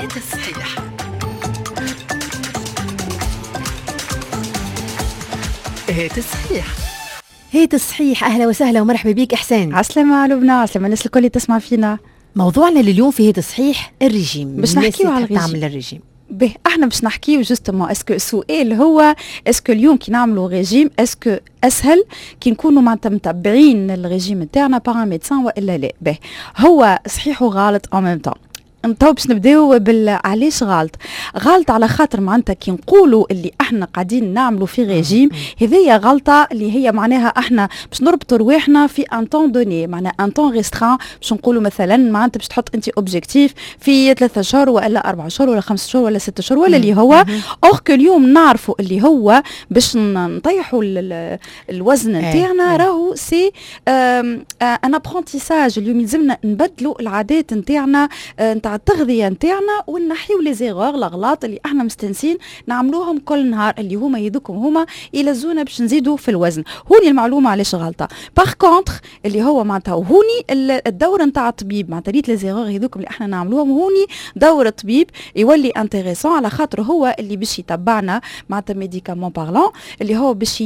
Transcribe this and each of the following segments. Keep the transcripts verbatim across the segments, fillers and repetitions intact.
هيت الصحيح. هيت الصحيح. هيت الصحيح. أهلا وسهلا ومرحبا بيك إحسان. عسلامة لبنى، عسلامة الناس الكل اللي تسمع فينا. موضوعنا لليوم في هيت الصحيح الرجيم. باش نحكيو على الرجيم. تعمل الرجيم به احنا باش نحكيو جوستومون اسكو السؤال هو اسكو اليوم كي نعملوا ريجيم اسكو اسهل كي نكونوا معناتها متبعين الريجيم نتاعنا باغ ميدسان والا لا. به هو صحيح وغلط ان ميم طون. تو باش نبداو بال علاش غلط غلط على خاطر معناتها كي نقولوا اللي احنا قاعدين نعملوا في ريجيم هذيا غلطه اللي هي معناها احنا باش نربطوا رواحنا في ان طون دوني، معناها ان طون ريستران. باش نقولوا مثلا معناتها باش تحط انت اوبجيكتيف في ثلاثة شهور ولا أربعة شهور ولا خمسة شهور ولا ستة شهور ولا اللي هو اور كو اليوم نعرفوا اللي هو باش نطيحوا الوزن نتاعنا راهو سي ان ابرونتيساج. اليوم يلزمنا نبدلوا العادات نتاعنا نتاع التغذيه نتاعنا ونحيو لي زيغور الاغلاط اللي احنا مستنسين نعملوهم كل نهار اللي هما يذوكم هما يلزونا باش نزيدوا في الوزن. هوني المعلومه علاش غلطه. باغ كونتر اللي هو معناتها هوني الدور نتاع الطبيب معناتها ريت لي زيغور هذوكم اللي احنا نعملوهم هوني دور الطبيب يولي انتريسون على خاطر هو اللي باش يتبعنا معناتها ميديكامون بارلون اللي هو باش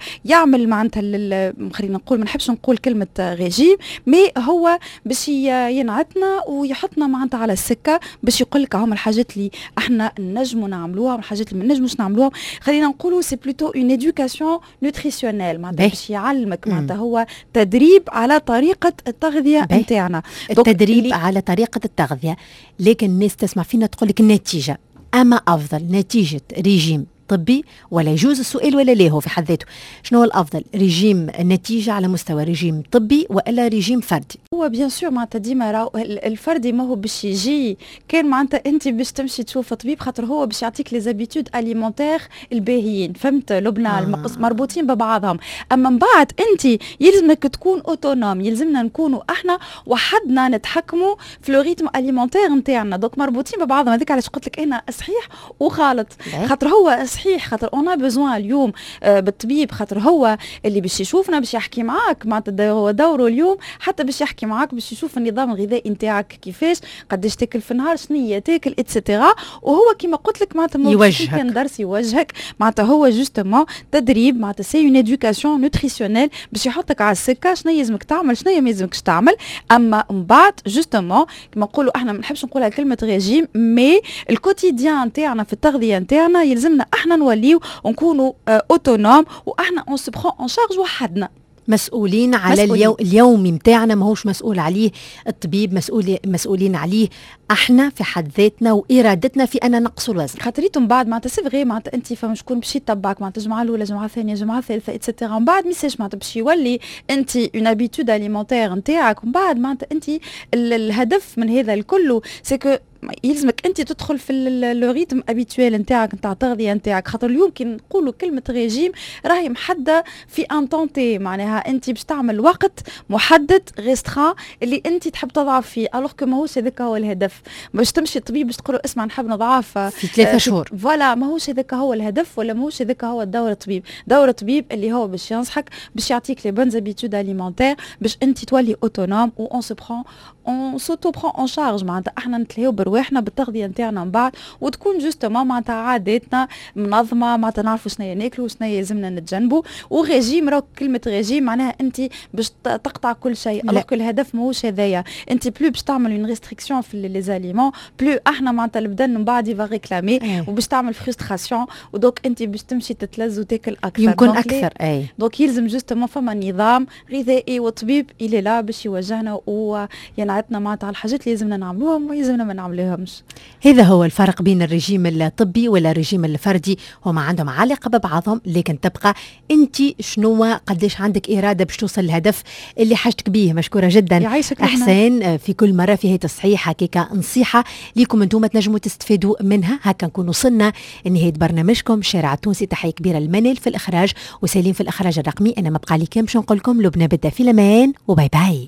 يعمل معناتها خلينا نقول ما نحبش نقول كلمه ريجيم مي هو باش ينعتنا ويحطنا معناتها على السكه باش يقول لك هما الحاجات اللي احنا نجموا نعملوها والحاجات اللي ما نجموش نعملوها. خلينا نقولوا سي بلوتو اون ادوكاسيون نوتريسيونيل معناتها باش يعلمك معناتها هو تدريب على طريقه التغذيه نتاعنا. التدريب على طريقه التغذيه. لكن الناس تسمع فينا تقول لك النتيجه اما افضل نتيجه ريجيم طبي ولا يجوز السؤال ولا ليه هو في حد ذاته شنو هو الافضل ريجيم نتيجه على مستوى ريجيم طبي والا ريجيم فردي؟ هو بيان سور معناتها ديما راهو الفردي ما هو باش يجي كان معناتها انت باش تمشي تشوف طبيب خاطر هو باش يعطيك لي زابيتود اليمونتير الباهيين فهمت لبنى آه. المقص مربوطين ببعضهم. اما من بعد انت يلزمك تكون اوتونوم يلزمنا نكونوا احنا وحدنا نتحكموا في لو ريتم اليمونتير نتاعنا دوك مربوطين ببعضهم. هذيك علاش قلت لك انا صحيح وغلط خاطر هو صحيح خاطر اون بيزوان اليوم آه بالطبيب خاطر هو اللي باش يشوفنا باش يحكي معاك معناتها هو دوره اليوم حتى باش يحكي معاك باش يشوف النظام الغذائي نتاعك كيفاش قداش تاكل في النهار شنية تاكل اتسيتيرا. وهو كيما قلت لك معناتها يوجهك كان درس يوجهك معناتها هو جوستومون تدريب معناتها سي اون ادوكاسيون نوتريسيونيل باش يحطك على السكه شنو يلزمك تعمل شنو ما يلزمكش تعمل. اما من بعد جوستومون كيما نقولوا احنا ما نحبش نقولها كلمه ريجيم مي الكوتيديان نتاعنا في التغذيه نتاعنا يلزمنا احنا نوليو ونكونوا اوتونوم واحنا اون سو برون ان شارج وحدنا مسؤولين على اليو... اليومي متاعنا ماهوش مسؤول عليه الطبيب مسؤول مسؤولين عليه احنا في حد ذاتنا وارادتنا في ان نقص الوزن. خاطريتم بعد معناتها سي فغي معناتها انت فما شكون باش يتبعك معناتها الجمعه الاولى الجمعه الثانيه الجمعه الثالثه اتسيتيرا من بعد ميساج معناتها باش يولي انت اون ابيتود اليمونتير نتاعك ومن بعد معناتها انت الهدف من هذا الكل سي يلزمك انت تدخل في لو ريتم ابيتويل نتاعك نتاع التغذيه نتاعك. خاطر اليوم كي نقولوا كلمه ريجيم راهي محدده في ان طونتي معناها انت باش تعمل وقت محدد ريستران اللي انت تحب تضعف فيه الوغ كو ماهوش هذاك هو الهدف. باش تمشي الطبيب باش تقول اسمع نحب نضعف في ثلاثة شهور فوالا ماهوش هذاك هو الهدف ولا ماهوش هذاك هو الدور الطبيب. دور الطبيب اللي هو باش ينصحك باش يعطيك لي بون ابيتود اليمونتير باش انت تولي اوتونوم و اون سو برون اون سوتو برون ان شارج معناتها احنا نتلاهيو برواحنا بالتغذيه نتاعنا من بعد وتكون جوستومون معناتها عاداتنا منظمه معناتها نعرفوا شنو ناكلوا وشنو يلزمنا نتجنبوا. وريجيم راهو كلمه ريجيم معناها انت باش تقطع كل شيء الوغ كو الهدف ماهوش هذايا. انت بلو باش تعمل اون ريستريكسيون في لي زاليمون بلو احنا معناتها البدن من بعد يفا ريكلامي وباش تعمل فرستراسيون ودوك انت باش تمشي تتلذ وتاكل اكثر يمكن اكثر. اي دونك يلزم جوستومون فما نظام غذائي والطبيب الى لا باش يوجهنا وينعتنا معناتها على الحاجات اللي لازمنا نعملوهم ويلزمنا ما نعملوهمش. هذا هو الفرق بين الرجيم الطبي ولا الرجيم الفردي. هما عندهم علاقه ببعضهم لكن تبقى انت شنو قديش عندك اراده باش توصل للهدف اللي حاجتك بيه. مشكوره جدا احسان في كل مره في هيت الصحيح هكاك نصيحه ليكم انتم تنجموا تستفادوا منها. هكا نكون وصلنا لنهايه برنامجكم الشارع التونسي. تحيه كبيره المنال في الاخراج وسليم في الاخراج الرقمي. انا ما بقى لي كان باش نقول لكم لبنى بدا في الامان وباي باي.